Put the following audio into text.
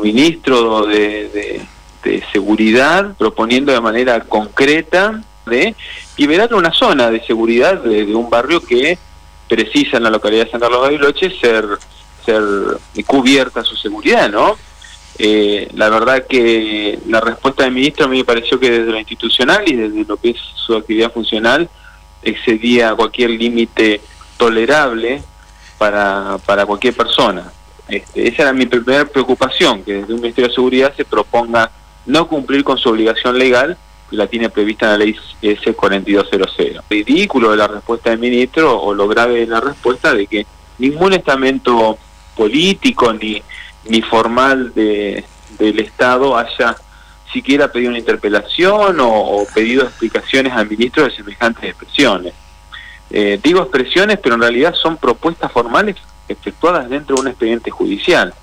ministro de Seguridad proponiendo de manera concreta de liberar una zona de seguridad de un barrio que precisa en la localidad de San Carlos de Bariloche ser cubierta su seguridad, ¿no? La verdad que la respuesta del ministro a mí me pareció que desde lo institucional y desde lo que es su actividad funcional excedía cualquier límite tolerable para cualquier persona. Esa era mi primera preocupación, que desde un Ministerio de Seguridad se proponga no cumplir con su obligación legal, que la tiene prevista en la ley S4200. Ridículo de la respuesta del ministro, o lo grave de la respuesta de que ningún estamento político ni formal del Estado haya siquiera pedido una interpelación o pedido explicaciones al ministro de semejantes expresiones. Digo expresiones, pero en realidad son propuestas formales efectuadas dentro de un expediente judicial.